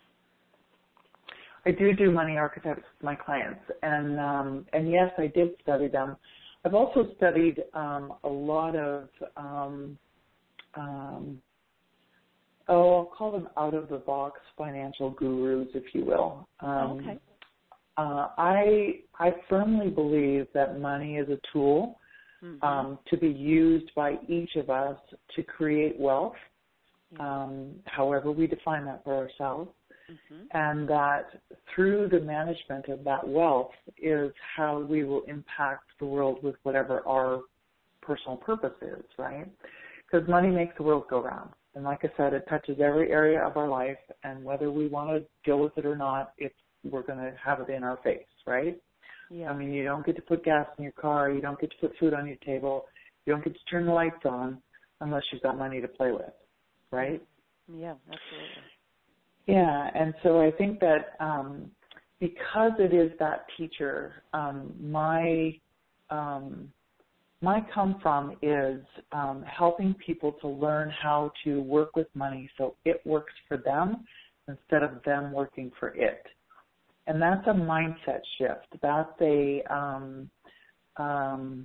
I do do money archetypes with my clients, and um, and yes, I did study them. I've also studied um, a lot of, um, um, oh, I'll call them out-of-the-box financial gurus, if you will. Um, oh, okay. Uh, I I firmly believe that money is a tool mm-hmm. um, to be used by each of us to create wealth, yeah. um, however we define that for ourselves, mm-hmm. and that through the management of that wealth is how we will impact the world with whatever our personal purpose is, right? Because money makes the world go round. And like I said, it touches every area of our life, and whether we want to deal with it or not, it's we're going to have it in our face, right? Yeah. I mean, you don't get to put gas in your car. You don't get to put food on your table. You don't get to turn the lights on unless you've got money to play with, right? Yeah, absolutely. Yeah, and so I think that um, because it is that teacher, um, my um, my come from is um, helping people to learn how to work with money so it works for them instead of them working for it. And that's a mindset shift. That's a, um, um,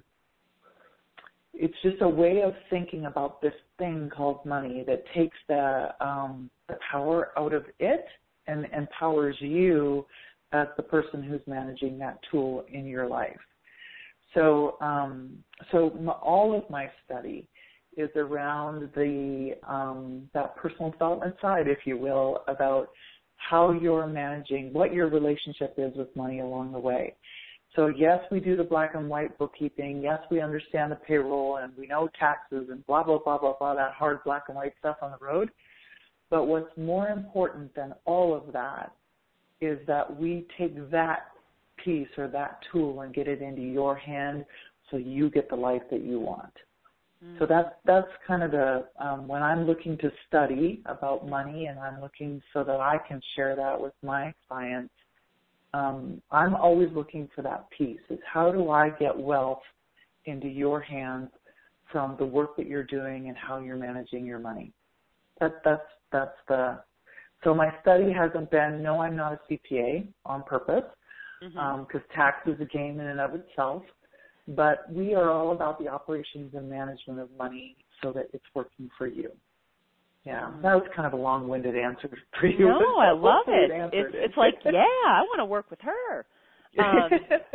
it's just a way of thinking about this thing called money that takes the, um, the power out of it and empowers you as the person who's managing that tool in your life. So, um, so m- all of my study is around the um, that personal development side, if you will, about how you're managing, what your relationship is with money along the way. So yes, we do the black and white bookkeeping. Yes, we understand the payroll and we know taxes and blah, blah, blah, blah, blah, that hard black and white stuff on the road. But what's more important than all of that is that we take that piece or that tool and get it into your hand so you get the life that you want. So that's that's kind of the um, when I'm looking to study about money and I'm looking so that I can share that with my clients, um, I'm always looking for that piece. Is how do I get wealth into your hands from the work that you're doing and how you're managing your money? That that's That's the, so my study hasn't been, no, I'm not a C P A on purpose, because mm-hmm. um, tax is a game in and of itself. But we are all about the operations and management of money so that it's working for you. Yeah, that was kind of a long-winded answer for you. No, I love it. It's, it's like, yeah, I want to work with her. Um,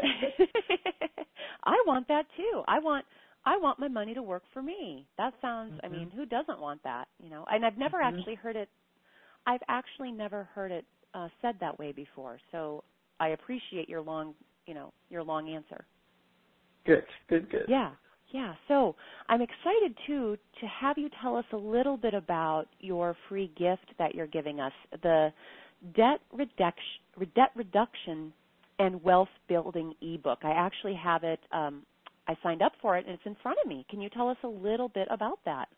I want that too. I want I want my money to work for me. That sounds, mm-hmm. I mean, who doesn't want that? You know, and I've never mm-hmm. actually heard it. I've actually never heard it uh, said that way before. So I appreciate your long, you know, your long answer. Good, good, good. Yeah. Yeah, so I'm excited, too, to have you tell us a little bit about your free gift that you're giving us, the Debt Reduction, Debt Reduction and Wealth Building ebook. I actually have it. Um, I signed up for it, and it's in front of me. Can you tell us a little bit about that?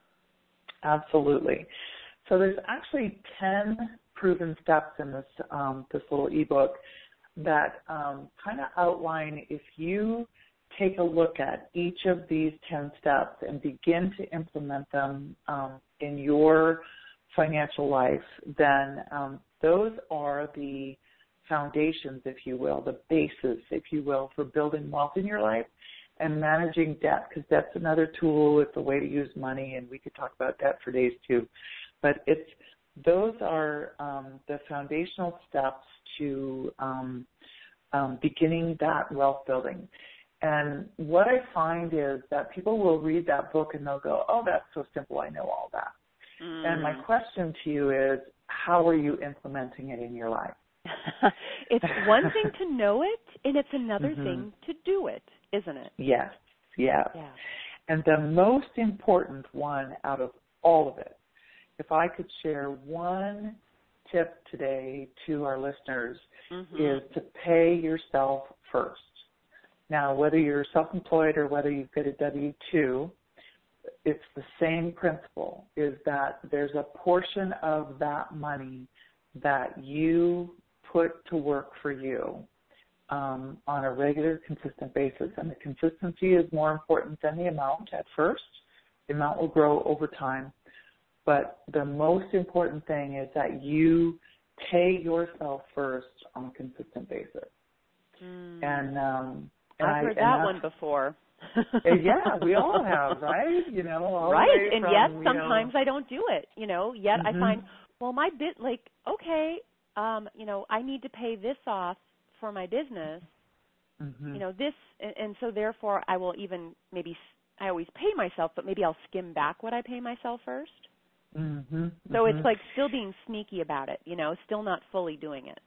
Absolutely. So there's actually ten proven steps in this um, this little ebook that um, kind of outline if you take a look at each of these ten steps and begin to implement them um, in your financial life, then um, those are the foundations, if you will, the basis, if you will, for building wealth in your life and managing debt, because debt's another tool. It's a way to use money, and we could talk about debt for days too. But it's those are um, the foundational steps to um, um, beginning that wealth building. And what I find is that people will read that book and they'll go, oh, that's so simple, I know all that. Mm. And my question to you is, how are you implementing it in your life? It's one thing to know it, and it's another mm-hmm. thing to do it, isn't it? Yes, yes. Yeah. And the most important one out of all of it, if I could share one tip today to our listeners, mm-hmm. is to pay yourself first. Now, whether you're self-employed or whether you've got a W two, it's the same principle, is that there's a portion of that money that you put to work for you um, on a regular, consistent basis. And the consistency is more important than the amount at first. The amount will grow over time. But the most important thing is that you pay yourself first on a consistent basis. Mm. And um, And I've heard I, that one before. Yeah, we all have, right? You know, all right. The way and from, yet sometimes know, I don't do it. You know, yet mm-hmm. I find, well, my bit, like, okay, um, you know, I need to pay this off for my business. Mm-hmm. You know, this, and, and so therefore I will even maybe I always pay myself, but maybe I'll skim back what I pay myself first. Mm-hmm. So mm-hmm. it's like still being sneaky about it, you know, still not fully doing it.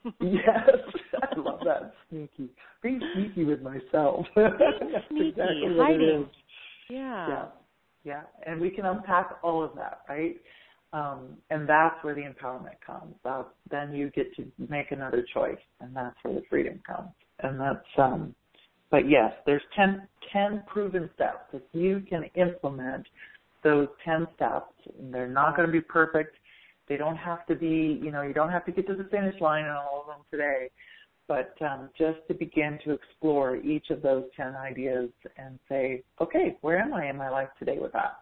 Yes, I love that, sneaky. Being sneaky with myself. Being sneaky, exactly hiding. Yeah. Yeah, yeah, and we can unpack all of that, right? Um, and that's where the empowerment comes. That, then you get to make another choice, and that's where the freedom comes. And that's, um, but yes, there's ten, ten proven steps that you can implement. Those ten steps, and they're not going to be perfect. They don't have to be, you know, you don't have to get to the finish line on all of them today, but um, just to begin to explore each of those ten ideas and say, okay, where am I in my life today with that?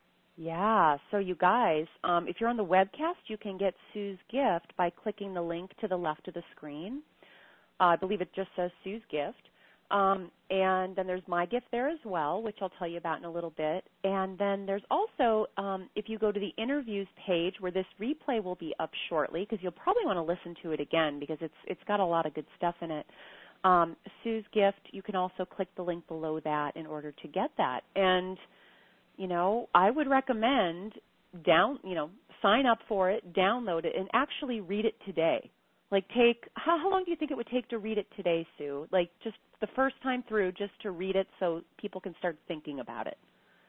Yeah, so you guys, um, if you're on the webcast, you can get Sue's gift by clicking the link to the left of the screen. Uh, I believe it just says Sue's gift. Um, and then there's my gift there as well, which I'll tell you about in a little bit. And then there's also, um, if you go to the interviews page where this replay will be up shortly, because you'll probably want to listen to it again because it's it's got a lot of good stuff in it. Um, Sue's gift, you can also click the link below that in order to get that. And, you know, I would recommend down, you know, sign up for it, download it, and actually read it today. Like take, how, how long do you think it would take to read it today, Sue? Like just the first time through, just to read it so people can start thinking about it.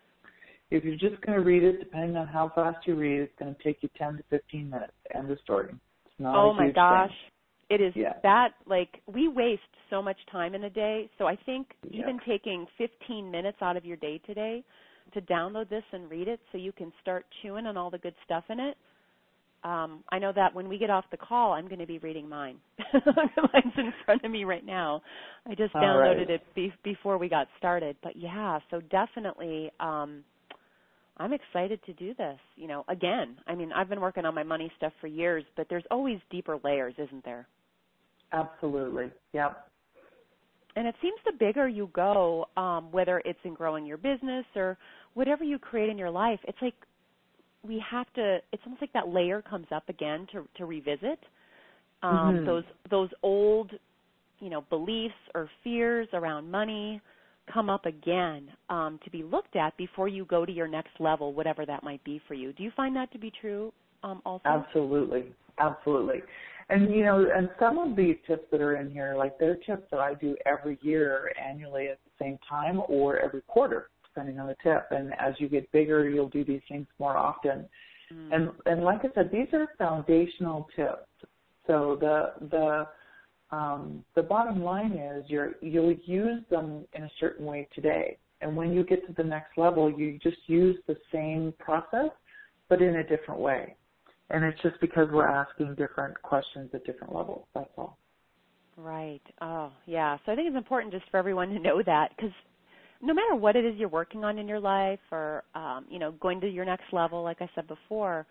If you're just going to read it, depending on how fast you read, it's going to take you ten to fifteen minutes. End of story. It's not oh a my huge gosh. thing. It is yeah. that, like, we waste so much time in a day. So I think yeah. even taking fifteen minutes out of your day today to download this and read it so you can start chewing on all the good stuff in it. Um, I know that when we get off the call, I'm going to be reading mine. Mine's in front of me right now. I just downloaded right. it be- before we got started. But, yeah, so definitely, um, I'm excited to do this. You know, again, I mean, I've been working on my money stuff for years, but there's always deeper layers, isn't there? Absolutely. Yep. And it seems the bigger you go, um, whether it's in growing your business or whatever you create in your life, it's like we have to, it's almost like that layer comes up again to, to revisit um, mm-hmm. those those old, you know, beliefs or fears around money come up again um, to be looked at before you go to your next level, whatever that might be for you. Do you find that to be true um, also? Absolutely. Absolutely. And, you know, and some of these tips that are in here, like they're tips that I do every year annually at the same time or every quarter, depending on the tip. And as you get bigger, you'll do these things more often. Mm. And and like I said, these are foundational tips. So the the um, the bottom line is you're, you'll use them in a certain way today. And when you get to the next level, you just use the same process, but in a different way. And it's just because we're asking different questions at different levels. That's all. Right. Oh, yeah. So I think it's important just for everyone to know that, because no matter what it is you're working on in your life or, um, you know, going to your next level, like I said before,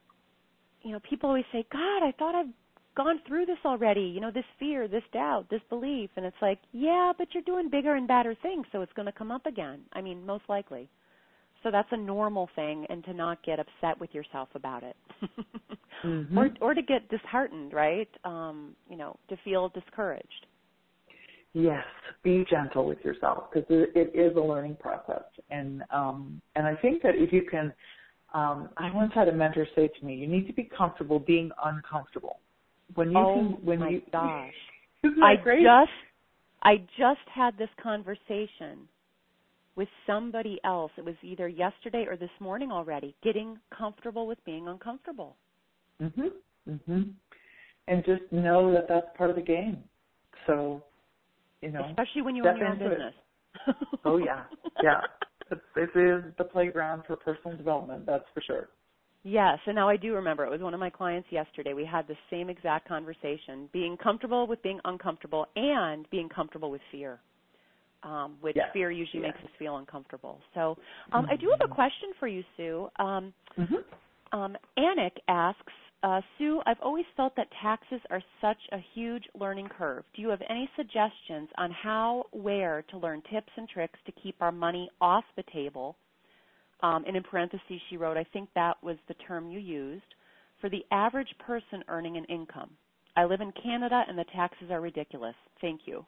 you know, people always say, God, I thought I've gone through this already, you know, this fear, this doubt, this belief. And it's like, yeah, but you're doing bigger and badder things, so it's going to come up again. I mean, most likely. So that's a normal thing, and to not get upset with yourself about it, mm-hmm. or or to get disheartened, right? Um, you know, to feel discouraged. Yes, be gentle with yourself because it, it is a learning process, and um, and I think that if you can, um, I once had a mentor say to me, you need to be comfortable being uncomfortable. When you oh can, when my you, gosh, isn't that I great? just I just had this conversation with somebody else. It was either yesterday or this morning already, getting comfortable with being uncomfortable. Mhm. Mhm. And just know that that's part of the game. So, you know, especially when you own your own business. Oh yeah, yeah. This is the playground for personal development. That's for sure. Yes, and now I do remember. It was one of my clients yesterday. We had the same exact conversation: being comfortable with being uncomfortable, and being comfortable with fear. Um, which yes. fear usually yes. makes us feel uncomfortable. So um, mm-hmm. I do have a question for you, Sue. Um, mm-hmm. um, Anik asks, uh, Sue, I've always felt that taxes are such a huge learning curve. Do you have any suggestions on how, where to learn tips and tricks to keep our money off the table? Um, and in parentheses, she wrote, I think that was the term you used, for the average person earning an income. I live in Canada, and the taxes are ridiculous. Thank you.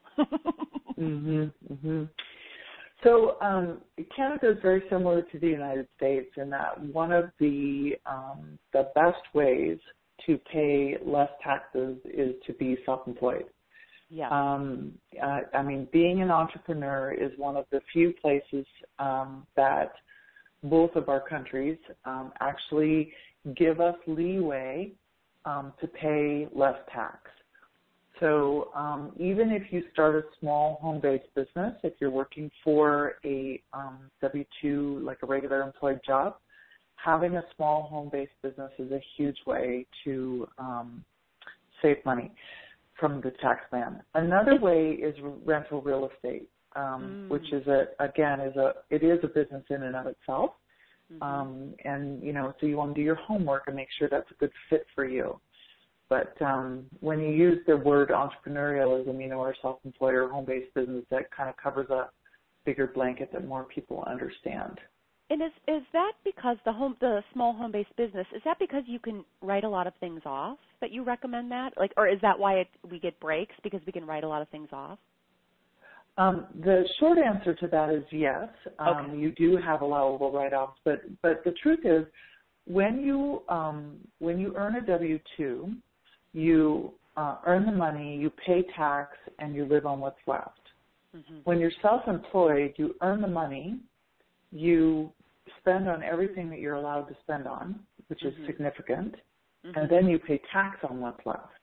mhm, mhm. So um, Canada is very similar to the United States in that one of the um, the best ways to pay less taxes is to be self-employed. Yeah. Um, I, I mean, being an entrepreneur is one of the few places um, that both of our countries um, actually give us leeway Um, to pay less tax. So um, even if you start a small home-based business, if you're working for a um, W two, like a regular employed job, having a small home-based business is a huge way to um, save money from the tax man. Another way is rental real estate, um, mm. which is a again is a it is a business in and of itself. Mm-hmm. Um, and, you know, so you want to do your homework and make sure that's a good fit for you. But um, when you use the word entrepreneurialism, you know, or self-employed or home-based business, that kind of covers a bigger blanket that more people understand. And is is that because the home, the small home-based business, is that because you can write a lot of things off that you recommend that? Like, or is that why it, we get breaks, because we can write a lot of things off? Um, the short answer to that is yes. Um, okay. You do have allowable write-offs, but but the truth is, when you um, when you earn a W two, you uh, earn the money, you pay tax, and you live on what's left. Mm-hmm. When you're self-employed, you earn the money, you spend on everything that you're allowed to spend on, which mm-hmm. is significant, mm-hmm. and then you pay tax on what's left.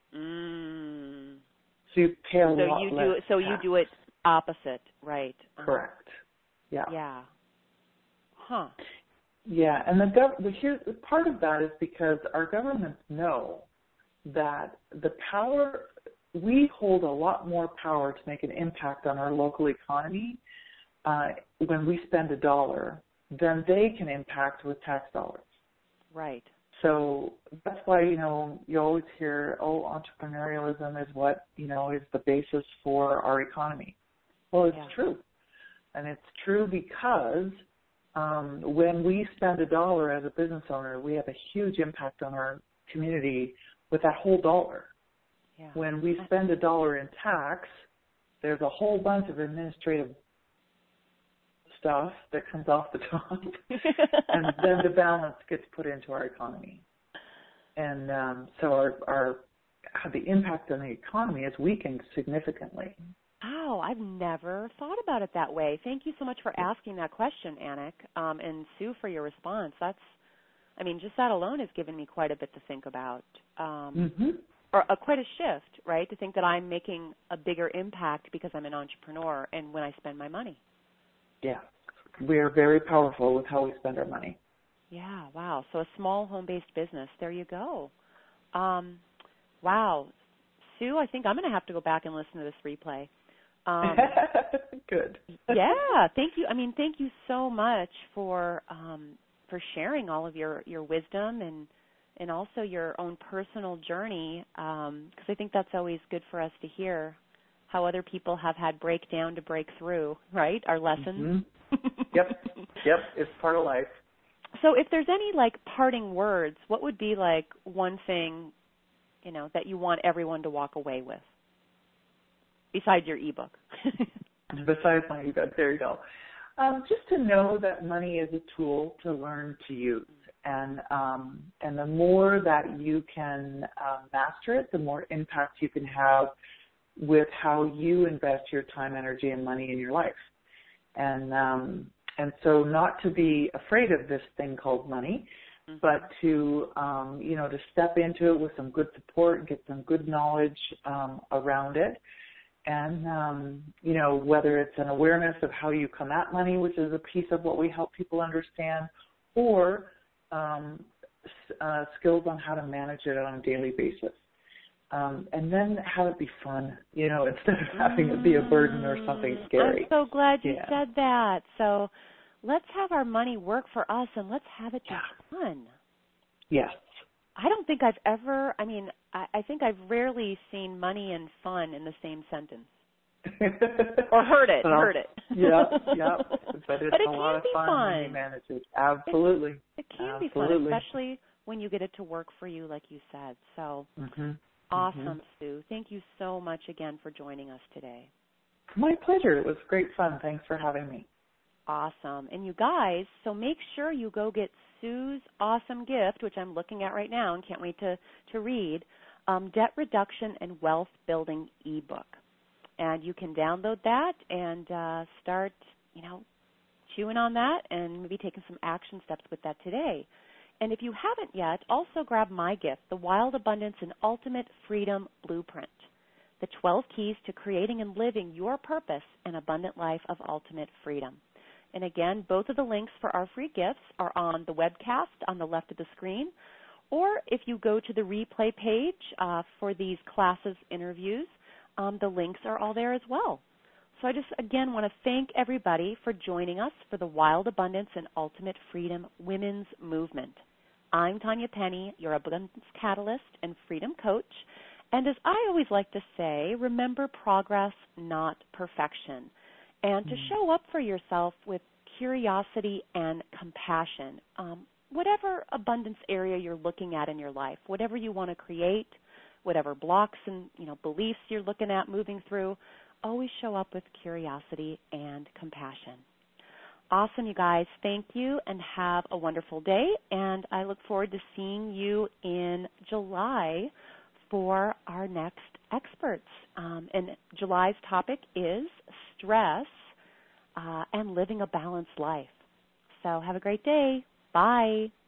Mm. So you pay a so lot you less do it, So tax. you do it opposite, right? Correct. Yeah. Yeah. Huh. Yeah, and the gov- the here part of that is because our governments know that the power, we hold a lot more power to make an impact on our local economy uh, when we spend a dollar than they can impact with tax dollars. Right. So that's why, you know, you always hear, oh, entrepreneurialism is what, you know, is the basis for our economy. Well, it's yeah. true. And it's true because um, when we spend a dollar as a business owner, we have a huge impact on our community with that whole dollar. Yeah. When we spend a dollar in tax, there's a whole bunch of administrative stuff that comes off the top, and then the balance gets put into our economy. And um, so our, our the impact on the economy is weakened significantly. Oh, I've never thought about it that way. Thank you so much for asking that question, Anik, um, and Sue for your response. That's, I mean, just that alone has given me quite a bit to think about, um, mm-hmm. or a, quite a shift, right, to think that I'm making a bigger impact because I'm an entrepreneur and when I spend my money. Yeah, we are very powerful with how we spend our money. Yeah, wow. So a small home-based business. There you go. Um, wow. Sue, I think I'm going to have to go back and listen to this replay. Um, Good. Yeah, thank you. I mean, thank you so much for um, for sharing all of your, your wisdom and and also your own personal journey, because um, I think that's always good for us to hear how other people have had breakdown to break through, right? Our lessons. Mm-hmm. Yep, yep. It's part of life. So, if there's any like parting words, what would be like one thing, you know, that you want everyone to walk away with? Besides your ebook. Besides my ebook, there you go. Um, just to know that money is a tool to learn to use, and um, and the more that you can uh, master it, the more impact you can have with how you invest your time, energy, and money in your life. And um, and so, not to be afraid of this thing called money, mm-hmm. but to um, you know to step into it with some good support, get some good knowledge um, around it. And, um, you know, whether it's an awareness of how you come at money, which is a piece of what we help people understand, or um, uh, skills on how to manage it on a daily basis. Um, and then have it be fun, you know, instead of having it be a burden or something scary. I'm so glad you yeah. said that. So let's have our money work for us and let's have it be yeah. fun. Yes. I don't think I've ever, I mean, I, I think I've rarely seen money and fun in the same sentence. or heard it, well, heard it. yeah, yeah. But it's but it a can lot of be fun, fun. when you manage it. Absolutely. It, it can Absolutely. be fun, especially when you get it to work for you, like you said. So mm-hmm. awesome, mm-hmm. Sue. Thank you so much again for joining us today. My pleasure. It was great fun. Thanks for having me. Awesome. And you guys, so make sure you go get Sue's awesome gift, which I'm looking at right now and can't wait to, to read, um, Debt Reduction and Wealth Building ebook. And you can download that and uh, start, you know, chewing on that and maybe taking some action steps with that today. And if you haven't yet, also grab my gift, the Wild Abundance and Ultimate Freedom Blueprint, the twelve keys to creating and living your purpose and abundant life of ultimate freedom. And again, both of the links for our free gifts are on the webcast on the left of the screen. Or if you go to the replay page uh, for these classes interviews, um, the links are all there as well. So I just, again, want to thank everybody for joining us for the Wild Abundance and Ultimate Freedom Women's Movement. I'm Tanya Penny, your Abundance Catalyst and Freedom Coach. And as I always like to say, remember progress, not perfection. And to show up for yourself with curiosity and compassion, um, whatever abundance area you're looking at in your life, whatever you want to create, whatever blocks and you know beliefs you're looking at moving through, always show up with curiosity and compassion. Awesome, you guys. Thank you, and have a wonderful day. And I look forward to seeing you in July for our next experts. Um, and July's topic is stress uh, and living a balanced life. So have a great day. Bye.